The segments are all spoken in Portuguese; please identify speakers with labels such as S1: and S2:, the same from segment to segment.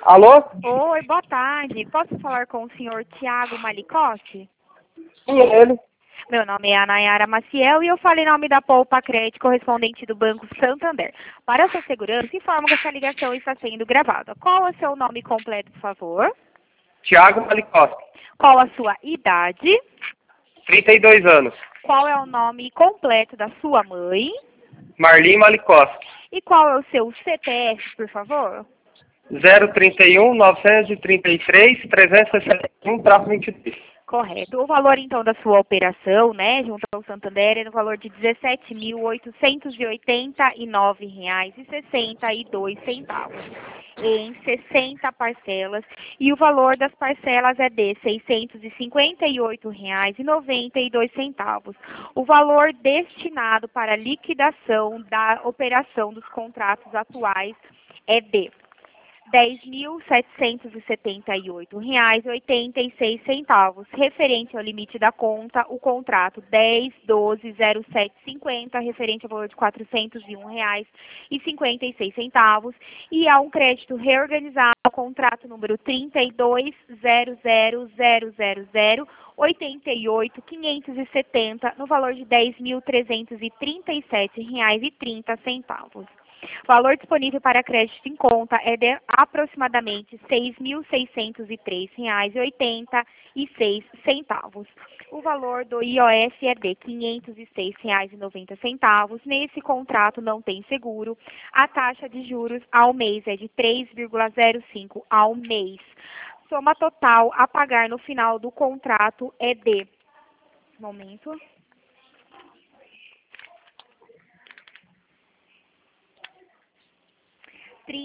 S1: Alô?
S2: Oi, boa tarde. Posso falar com o senhor Tiago Malicote?
S1: Sim, é ele.
S2: Meu nome é Anayara Maciel e eu falo em nome da Poupa Crédito, correspondente do Banco Santander. Para a sua segurança, informo que essa ligação está sendo gravada. Qual é o seu nome completo, por favor?
S1: Thiago Malicosta,
S2: Qual a sua idade?
S1: 32 anos.
S2: Qual é o nome completo da sua mãe?
S1: Marli Malicosta,
S2: E qual é o seu CPF, por favor?
S1: 031 933 361-23.
S2: Correto. O valor, então, da sua operação, né, junto ao Santander, é no valor de R$ 17.889,62, em 60 parcelas, e o valor das parcelas é de R$ 658,92. O valor destinado para a liquidação da operação dos contratos atuais é de R$ 10.778,86, referente ao limite da conta, o contrato 10.12.0750, referente ao valor de R$ 401,56, e há um crédito reorganizado, contrato número 32.000088.570, no valor de R$ 10.337,30. Valor disponível para crédito em conta é de aproximadamente R$ 6.603,86. O valor do IOF é de R$ 506,90. Nesse contrato não tem seguro. A taxa de juros ao mês é de 3,05 ao mês. Soma total a pagar no final do contrato é de... Momento. R$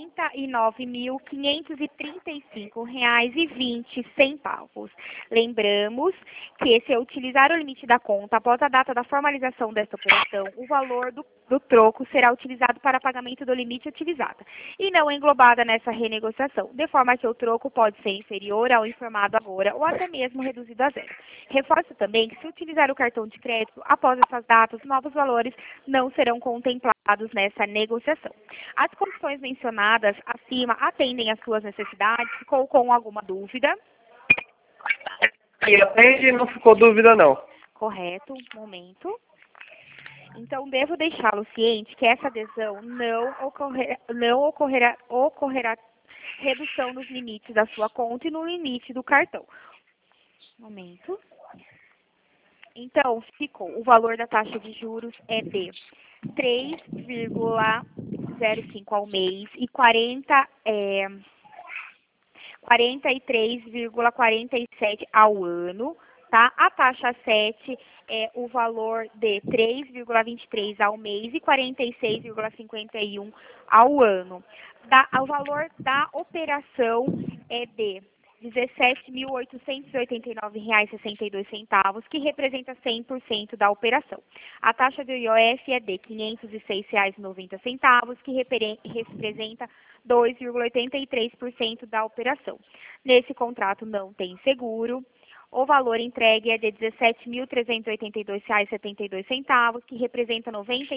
S2: 39.535,20. Lembramos que, se utilizar o limite da conta após a data da formalização desta operação, o valor do troco será utilizado para pagamento do limite utilizado e não englobada nessa renegociação, de forma que o troco pode ser inferior ao informado agora ou até mesmo reduzido a zero. Reforço também que, se utilizar o cartão de crédito após essas datas, novos valores não serão contemplados nessa negociação. As condições mencionadas acima atendem às suas necessidades? Ficou com alguma dúvida?
S1: E atende, não ficou dúvida não.
S2: Correto, momento. Então, devo deixá-lo ciente que essa adesão não ocorrerá redução nos limites da sua conta e no limite do cartão. Momento. Então, ficou. O valor da taxa de juros é de 3,05 ao mês e 43,47 ao ano, tá? A taxa 7 é o valor de 3,23 ao mês e 46,51 ao ano. O valor da operação é de R$ 17.889,62, que representa 100% da operação. A taxa do IOF é de R$ 506,90, que representa 2,83% da operação. Nesse contrato não tem seguro. O valor entregue é de R$ 17.382,72, que representa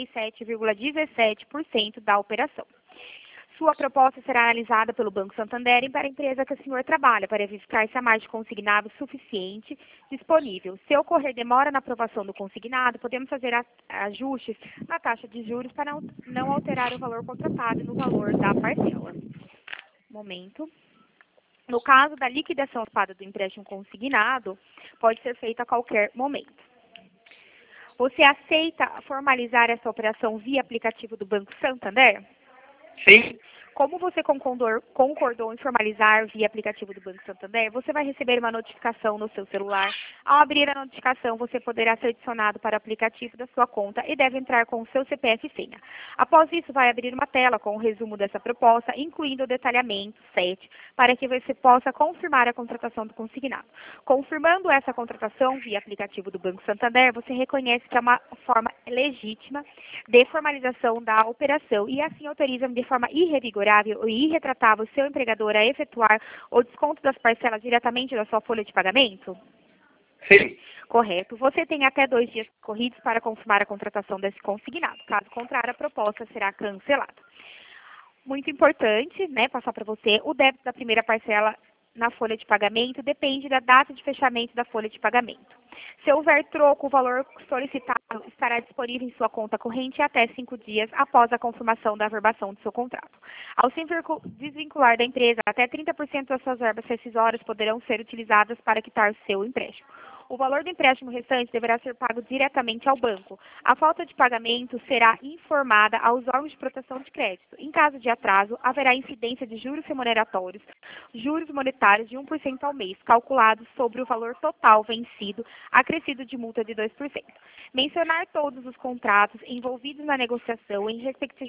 S2: 97,17% da operação. Sua proposta será analisada pelo Banco Santander e para a empresa que o senhor trabalha, para verificar se há margem de consignado suficiente disponível. Se ocorrer demora na aprovação do consignado, podemos fazer ajustes na taxa de juros para não alterar o valor contratado no valor da parcela. Momento. No caso da liquidação antecipada do empréstimo consignado, pode ser feita a qualquer momento. Você aceita formalizar essa operação via aplicativo do Banco Santander?
S1: Sim.
S2: Como você concordou em formalizar via aplicativo do Banco Santander, você vai receber uma notificação no seu celular. Ao abrir a notificação, você poderá ser adicionado para o aplicativo da sua conta e deve entrar com o seu CPF e senha. Após isso, vai abrir uma tela com o resumo dessa proposta, incluindo o detalhamento 7, para que você possa confirmar a contratação do consignado. Confirmando essa contratação via aplicativo do Banco Santander, você reconhece que é uma forma legítima de formalização da operação e assim autoriza de forma irrevigorável e irretratável seu empregador a efetuar o desconto das parcelas diretamente da sua folha de pagamento?
S1: Sim.
S2: Correto. Você tem até 2 dias corridos para confirmar a contratação desse consignado. Caso contrário, a proposta será cancelada. muito importante, né, passar para você, o débito da primeira parcela na folha de pagamento depende da data de fechamento da folha de pagamento. Se houver troco, o valor solicitado estará disponível em sua conta corrente até 5 dias após a confirmação da averbação do seu contrato. Ao se desvincular da empresa, até 30% das suas verbas rescisórias poderão ser utilizadas para quitar seu empréstimo. O valor do empréstimo restante deverá ser pago diretamente ao banco. A falta de pagamento será informada aos órgãos de proteção de crédito. Em caso de atraso, haverá incidência de juros remuneratórios, juros monetários de 1% ao mês, calculados sobre o valor total vencido, acrescido de multa de 2%. Mencionar todos os contratos envolvidos na negociação em respectivo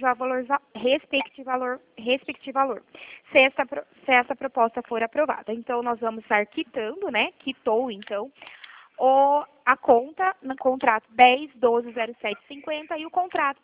S2: valor, se essa proposta for aprovada. Então, nós vamos estar quitando, né? Quitou, então, a conta no contrato 10.12.07.50 e o contrato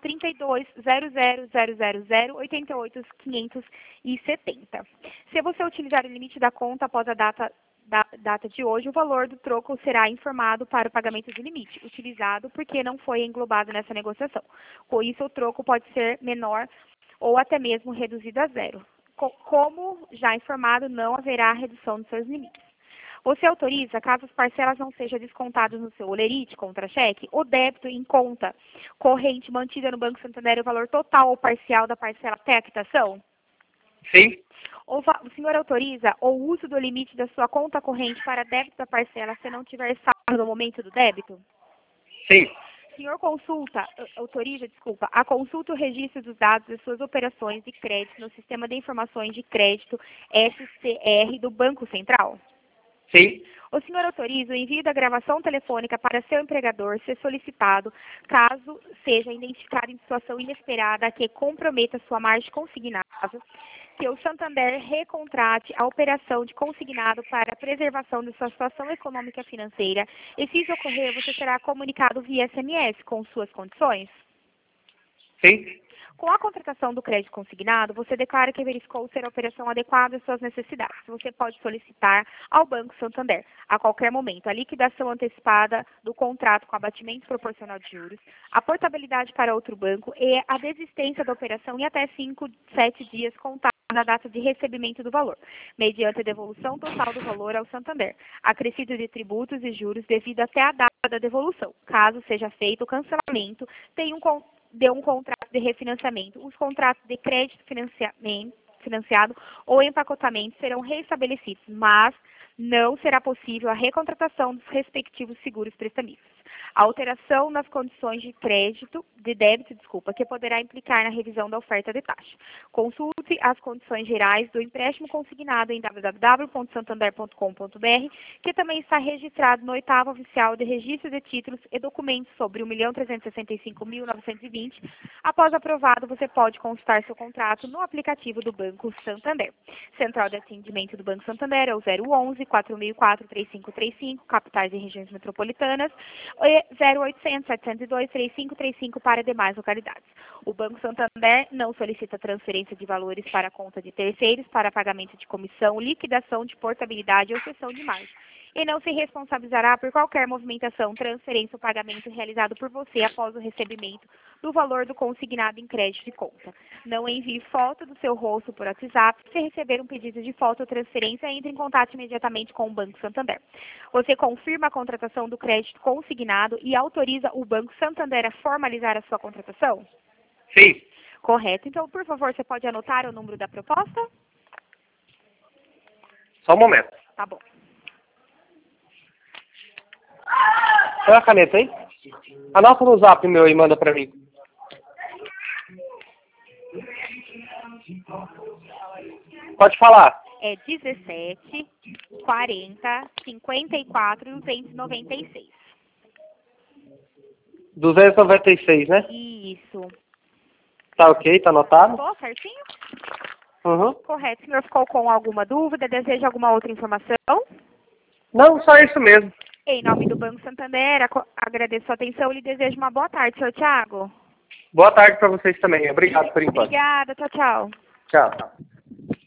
S2: 32.00.000.88.570. Se você utilizar o limite da conta após a data de hoje, o valor do troco será informado para o pagamento do limite utilizado porque não foi englobado nessa negociação. Com isso, o troco pode ser menor ou até mesmo reduzido a zero. Como já informado, não haverá redução dos seus limites. Você autoriza, caso as parcelas não sejam descontadas no seu olerite, contra-cheque, o débito em conta corrente mantida no Banco Santander o valor total ou parcial da parcela até a quitação?
S1: Sim.
S2: O senhor autoriza o uso do limite da sua conta corrente para débito da parcela se não tiver saldo no momento do débito?
S1: Sim.
S2: O senhor autoriza a consulta e o registro dos dados das suas operações de crédito no Sistema de Informações de Crédito, SCR, do Banco Central?
S1: Sim.
S2: O senhor autoriza o envio da gravação telefônica para seu empregador ser solicitado, caso seja identificado em situação inesperada que comprometa sua margem consignada, que o Santander recontrate a operação de consignado para a preservação de sua situação econômica e financeira, e se isso ocorrer, você será comunicado via SMS com suas condições?
S1: Sim.
S2: Com a contratação do crédito consignado, você declara que verificou ser a operação adequada às suas necessidades. Você pode solicitar ao Banco Santander, a qualquer momento, a liquidação antecipada do contrato com abatimento proporcional de juros, a portabilidade para outro banco e a desistência da operação em até 7 dias contados na data de recebimento do valor, mediante a devolução total do valor ao Santander, acrescido de tributos e juros devido até a data da devolução. Caso seja feito o cancelamento, de um contrato de refinanciamento. Os contratos de crédito financiado ou empacotamento serão reestabelecidos, mas não será possível a recontratação dos respectivos seguros prestamistas. A alteração nas condições de débito, que poderá implicar na revisão da oferta de taxa. Consulte as condições gerais do empréstimo consignado em www.santander.com.br, que também está registrado no 8º Oficial de Registro de Títulos e Documentos sobre 1.365.920. Após aprovado, você pode consultar seu contrato no aplicativo do Banco Santander. Central de Atendimento do Banco Santander é o 011 4004 3535, capitais e regiões metropolitanas, e 0800 702 3535 para demais localidades. O Banco Santander não solicita transferência de valores para a conta de terceiros para pagamento de comissão, liquidação de portabilidade ou cessão de margem. E não se responsabilizará por qualquer movimentação, transferência ou pagamento realizado por você após o recebimento do valor do consignado em crédito de conta. Não envie foto do seu rosto por WhatsApp. Se receber um pedido de foto ou transferência, entre em contato imediatamente com o Banco Santander. Você confirma a contratação do crédito consignado e autoriza o Banco Santander a formalizar a sua contratação?
S1: Sim.
S2: Correto. Então, por favor, você pode anotar o número da proposta?
S1: Só um momento.
S2: Tá bom.
S1: Põe a caneta aí. Anota no zap meu e manda pra mim. Pode falar.
S2: É 17, 40, 54 e 296.
S1: 296, né?
S2: Isso.
S1: Tá ok, tá anotado?
S2: Ficou certinho?
S1: Uhum.
S2: Correto. O senhor ficou com alguma dúvida? Deseja alguma outra informação?
S1: Não, só isso mesmo.
S2: Em nome do Banco Santander, agradeço a sua atenção e lhe desejo uma boa tarde, senhor Thiago.
S1: Boa tarde pra vocês também. Obrigado por enquanto.
S2: Obrigada. Tchau, tchau.
S1: Tchau.